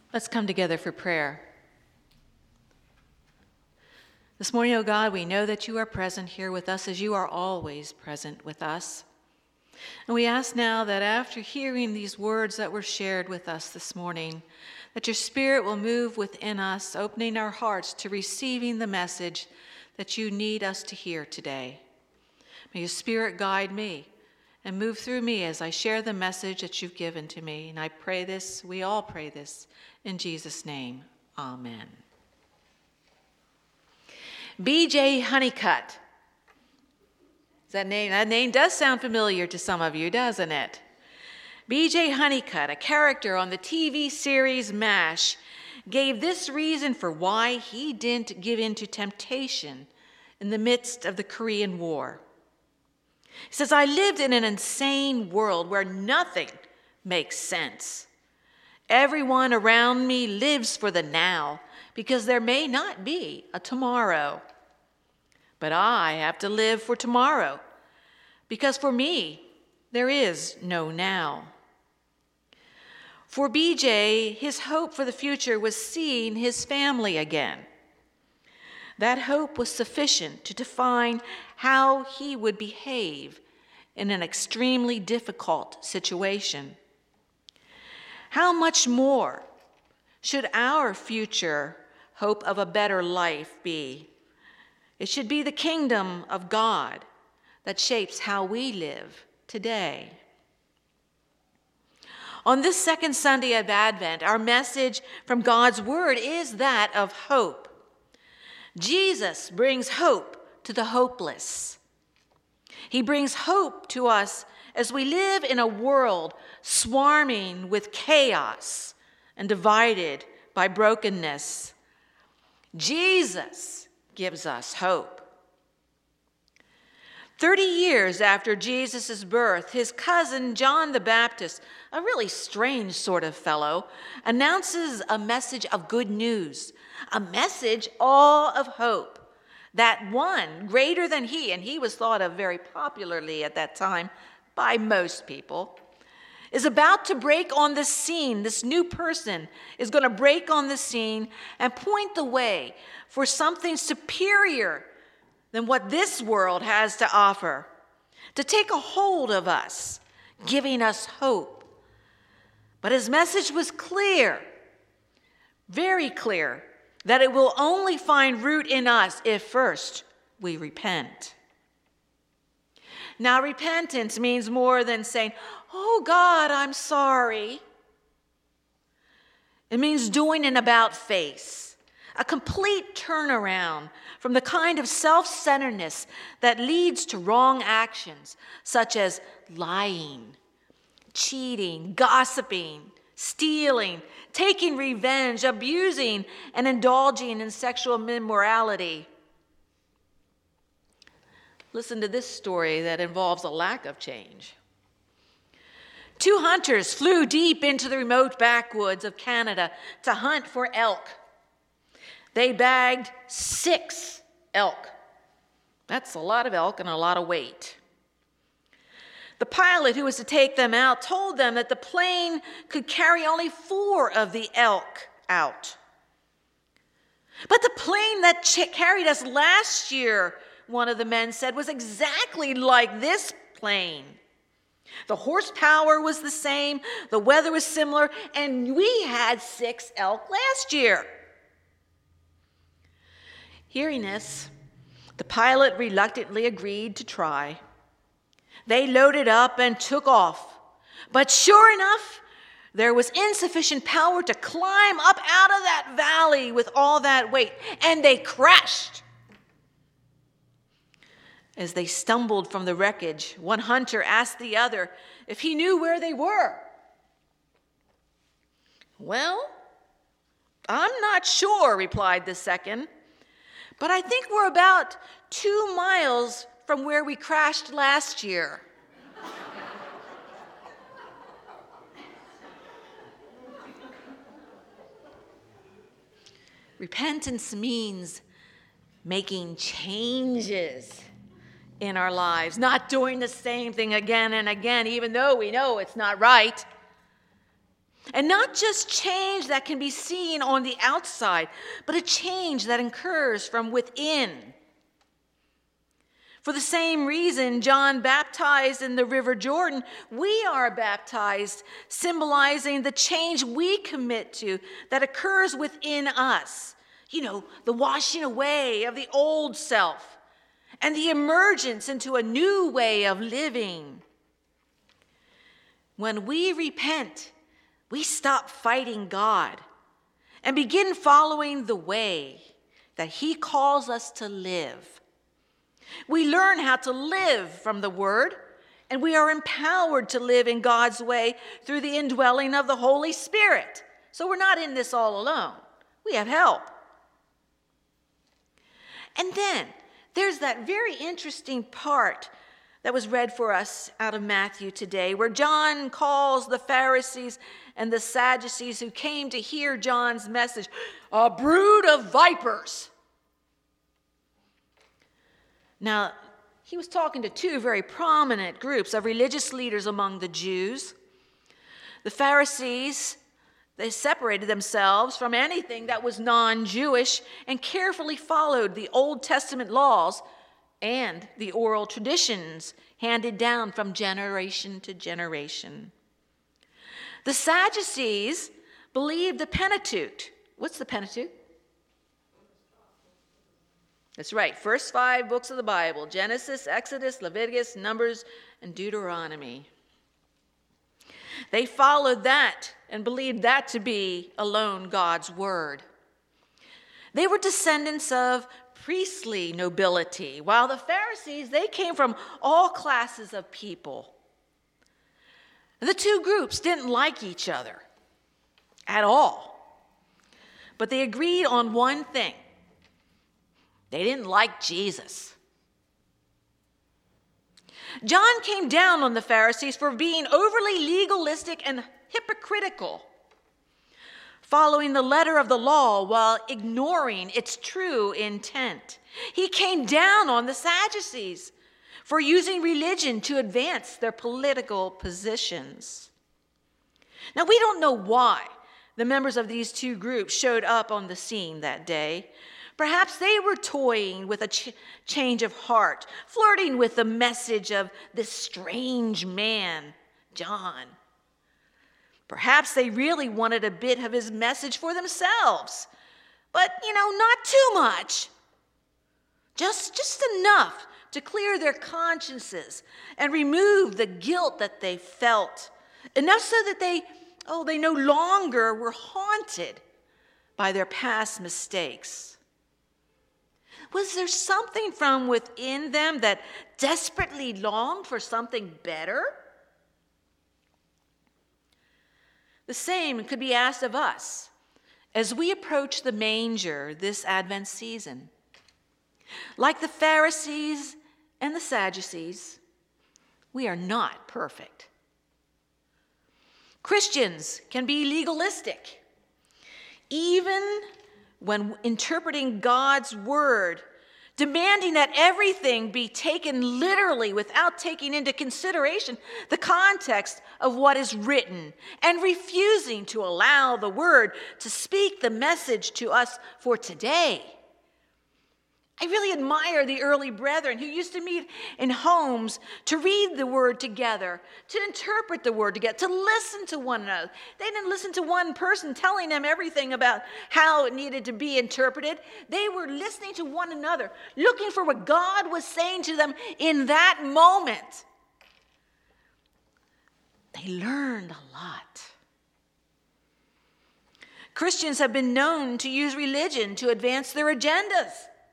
Let's come together for prayer. This morning, O God, we know that you are present here with us as you are always present with us. And we ask now that after hearing these words that were shared with us this morning, that your Spirit will move within us, opening our hearts to receiving the message that you need us to hear today. May your Spirit guide me and move through me as I share the message that you've given to me. And I pray this, we all pray this, in Jesus' name, amen. B.J. Honeycutt. That name does sound familiar to some of you, doesn't it? B.J. Honeycutt, a character on the TV series MASH, gave this reason for why he didn't give in to temptation in the midst of the Korean War. He says, I lived in an insane world where nothing makes sense. Everyone around me lives for the now because there may not be a tomorrow. But I have to live for tomorrow because for me, there is no now. For BJ, his hope for the future was seeing his family again. That hope was sufficient to define how he would behave in an extremely difficult situation. How much more should our future hope of a better life be? It should be the kingdom of God that shapes how we live today. On this second Sunday of Advent, our message from God's Word is that of hope. Jesus brings hope to the hopeless. He brings hope to us as we live in a world swarming with chaos and divided by brokenness. Jesus gives us hope. 30 years after Jesus' birth, his cousin John the Baptist, a really strange sort of fellow, announces a message of good news, a message all of hope, that one greater than he, and he was thought of very popularly at that time by most people, is about to break on the scene. This new person is going to break on the scene and point the way for something superior than what this world has to offer, to take a hold of us, giving us hope. But his message was clear, very clear, that it will only find root in us if first we repent. Now, repentance means more than saying, oh God, I'm sorry. It means doing an about-face, a complete turnaround from the kind of self-centeredness that leads to wrong actions, such as lying, cheating, gossiping, stealing, taking revenge, abusing, and indulging in sexual immorality. Listen to this story that involves a lack of change. 2 hunters flew deep into the remote backwoods of Canada to hunt for elk. They bagged 6 elk. That's a lot of elk and a lot of weight. The pilot who was to take them out told them that the plane could carry only 4 of the elk out. But the plane that carried us last year, one of the men said, was exactly like this plane. The horsepower was the same, the weather was similar, and we had 6 elk last year. Hearing this, the pilot reluctantly agreed to try. They loaded up and took off. But sure enough, there was insufficient power to climb up out of that valley with all that weight, and they crashed. As they stumbled from the wreckage, one hunter asked the other if he knew where they were. Well, I'm not sure, replied the second, but I think we're about 2 miles from where we crashed last year. Repentance means making changes in our lives, not doing the same thing again and again, even though we know it's not right. And not just change that can be seen on the outside, but a change that occurs from within. For the same reason John baptized in the River Jordan, we are baptized, symbolizing the change we commit to that occurs within us. The washing away of the old self and the emergence into a new way of living. When we repent, we stop fighting God and begin following the way that He calls us to live. We learn how to live from the Word, and we are empowered to live in God's way through the indwelling of the Holy Spirit. So we're not in this all alone. We have help. And then there's that very interesting part that was read for us out of Matthew today, where John calls the Pharisees and the Sadducees who came to hear John's message a brood of vipers. Now, he was talking to two very prominent groups of religious leaders among the Jews. The Pharisees, they separated themselves from anything that was non-Jewish and carefully followed the Old Testament laws and the oral traditions handed down from generation to generation. The Sadducees believed the Pentateuch. What's the Pentateuch? That's right, first 5 books of the Bible: Genesis, Exodus, Leviticus, Numbers, and Deuteronomy. They followed that and believed that to be alone God's word. They were descendants of priestly nobility, while the Pharisees, they came from all classes of people. The two groups didn't like each other at all, but they agreed on one thing. They didn't like Jesus. John came down on the Pharisees for being overly legalistic and hypocritical, following the letter of the law while ignoring its true intent. He came down on the Sadducees for using religion to advance their political positions. Now, we don't know why the members of these two groups showed up on the scene that day. Perhaps they were toying with a change of heart, flirting with the message of this strange man, John. Perhaps they really wanted a bit of his message for themselves, but, not too much. Just enough to clear their consciences and remove the guilt that they felt, enough so that they no longer were haunted by their past mistakes. Was there something from within them that desperately longed for something better? The same could be asked of us as we approach the manger this Advent season. Like the Pharisees and the Sadducees, we are not perfect. Christians can be legalistic, even when interpreting God's word, demanding that everything be taken literally without taking into consideration the context of what is written, and refusing to allow the word to speak the message to us for today. I really admire the early brethren who used to meet in homes to read the word together, to interpret the word together, to listen to one another. They didn't listen to one person telling them everything about how it needed to be interpreted. They were listening to one another, looking for what God was saying to them in that moment. They learned a lot. Christians have been known to use religion to advance their agendas.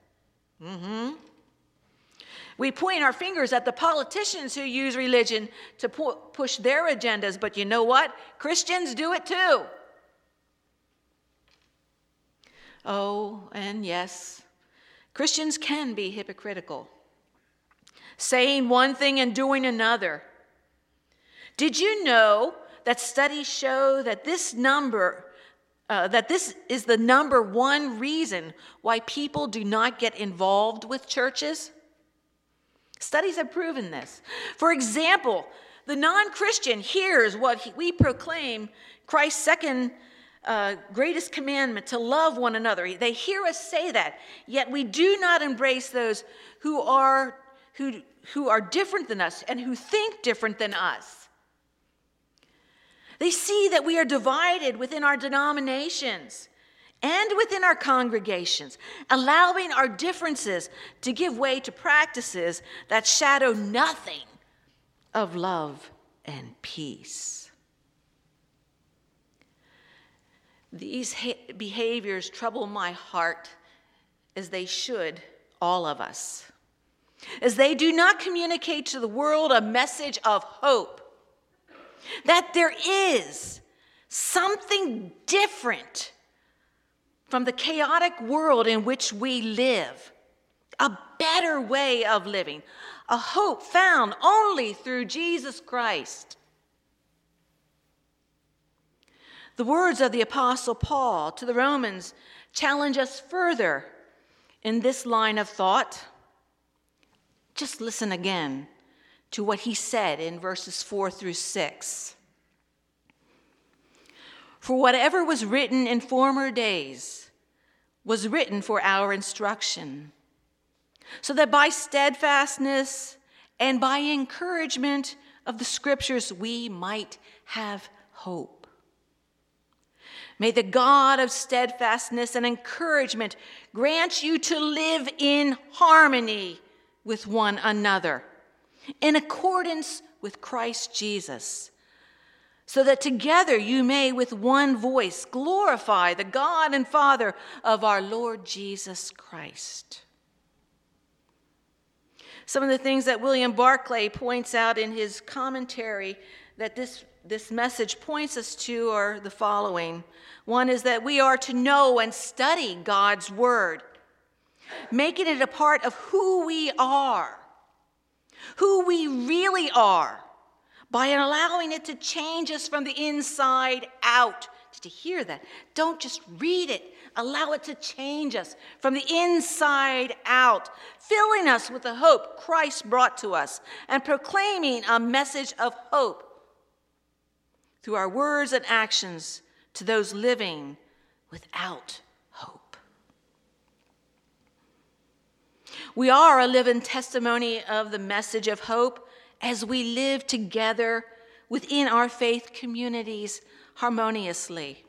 We point our fingers at the politicians who use religion to push their agendas, but you know what? Christians do it too. Oh, and yes, Christians can be hypocritical, saying one thing and doing another. Did you know that studies show that this is the number one reason why people do not get involved with churches? Studies have proven this. For example, the non-Christian hears what we proclaim Christ's second greatest commandment, to love one another. They hear us say that, yet we do not embrace those who are different than us and who think different than us. They see that we are divided within our denominations and within our congregations, allowing our differences to give way to practices that shadow nothing of love and peace. These behaviors trouble my heart, as they should all of us, as they do not communicate to the world a message of hope, that there is something different from the chaotic world in which we live, a better way of living, a hope found only through Jesus Christ. The words of the Apostle Paul to the Romans challenge us further in this line of thought. Just listen again to what he said in verses 4 through 6. For whatever was written in former days was written for our instruction, so that by steadfastness and by encouragement of the Scriptures we might have hope. May the God of steadfastness and encouragement grant you to live in harmony with one another, in accordance with Christ Jesus, so that together you may with one voice glorify the God and Father of our Lord Jesus Christ. Some of the things that William Barclay points out in his commentary that this message points us to are the following. One is that we are to know and study God's word, making it a part of who we really are, by allowing it to change us from the inside out. Did you hear that? Don't just read it. Allow it to change us from the inside out, filling us with the hope Christ brought to us and proclaiming a message of hope through our words and actions to those living without hope. We are a living testimony of the message of hope as we live together within our faith communities harmoniously.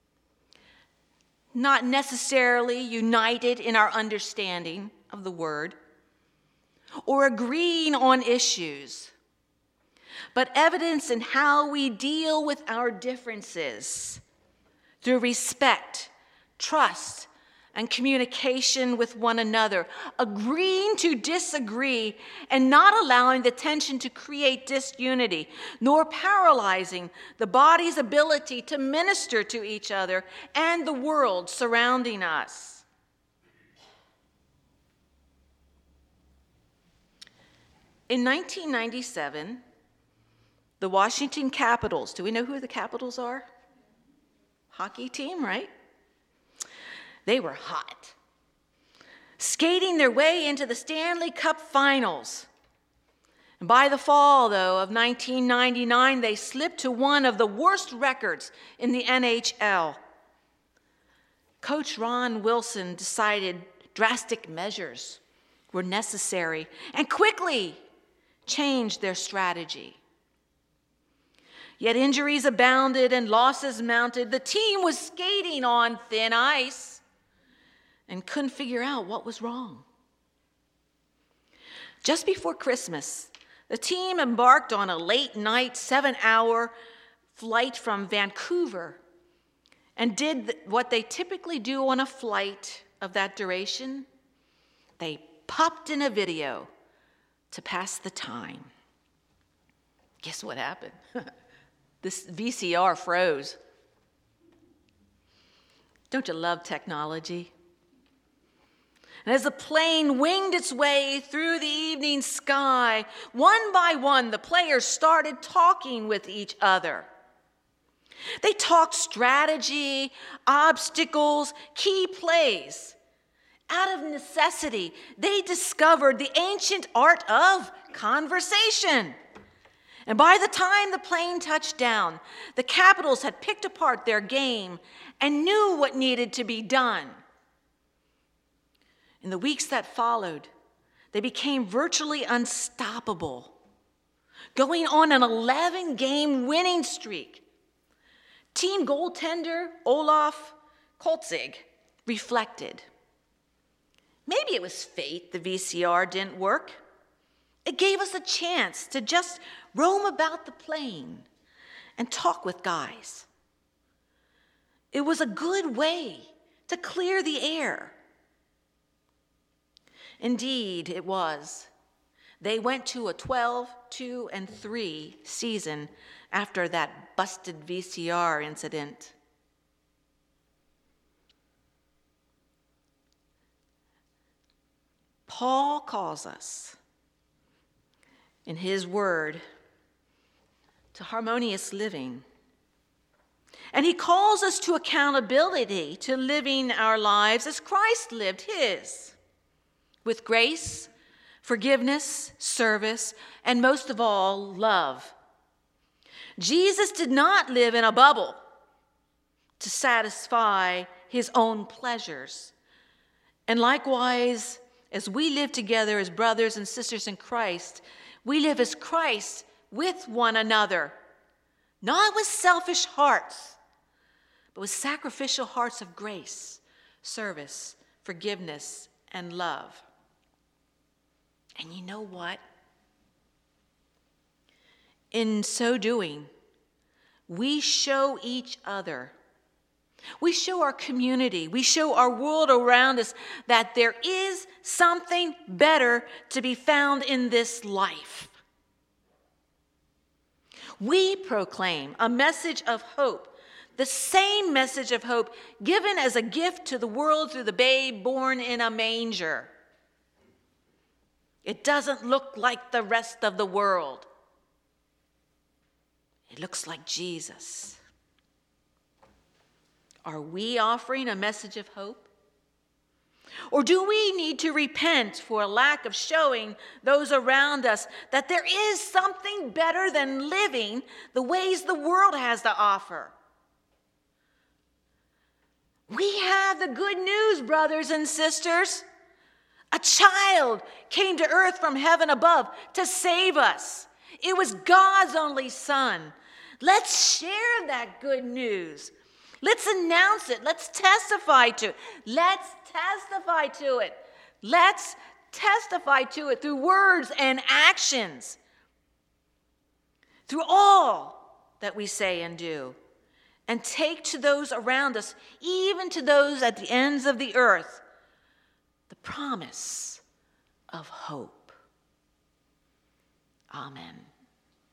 Not necessarily united in our understanding of the word or agreeing on issues, but evidence in how we deal with our differences through respect, trust, and communication with one another, agreeing to disagree and not allowing the tension to create disunity, nor paralyzing the body's ability to minister to each other and the world surrounding us. In 1997, the Washington Capitals, do we know who the Capitals are? Hockey team, right? They were hot, skating their way into the Stanley Cup Finals. And by the fall, though, of 1999, they slipped to one of the worst records in the NHL. Coach Ron Wilson decided drastic measures were necessary and quickly changed their strategy. Yet injuries abounded and losses mounted. The team was skating on thin ice and couldn't figure out what was wrong. Just before Christmas, the team embarked on a late-night, 7-hour flight from Vancouver and did what they typically do on a flight of that duration. They popped in a video to pass the time. Guess what happened? This VCR froze. Don't you love technology? And as the plane winged its way through the evening sky, one by one, the players started talking with each other. They talked strategy, obstacles, key plays. Out of necessity, they discovered the ancient art of conversation. And by the time the plane touched down, the Capitals had picked apart their game and knew what needed to be done. In the weeks that followed, they became virtually unstoppable, going on an 11-game winning streak. Team goaltender Olaf Kolzig reflected, maybe it was fate the VCR didn't work. It gave us a chance to just roam about the plane and talk with guys. It was a good way to clear the air. Indeed, it was. They went to a 12-2-3 season after that busted VCR incident. Paul calls us in his word to harmonious living. And he calls us to accountability, to living our lives as Christ lived his, with grace, forgiveness, service, and most of all, love. Jesus did not live in a bubble to satisfy his own pleasures. And likewise, as we live together as brothers and sisters in Christ, we live as Christ with one another, not with selfish hearts, but with sacrificial hearts of grace, service, forgiveness, and love. And you know what? In so doing, we show each other, we show our community, we show our world around us that there is something better to be found in this life. We proclaim a message of hope, the same message of hope given as a gift to the world through the babe born in a manger. It doesn't look like the rest of the world. It looks like Jesus. Are we offering a message of hope? Or do we need to repent for a lack of showing those around us that there is something better than living the ways the world has to offer? We have the good news, brothers and sisters. A child came to earth from heaven above to save us. It was God's only Son. Let's share that good news. Let's announce it. Let's testify to it. Let's testify to it. Let's testify to it through words and actions, through all that we say and do, and take to those around us, even to those at the ends of the earth, the promise of hope. Amen.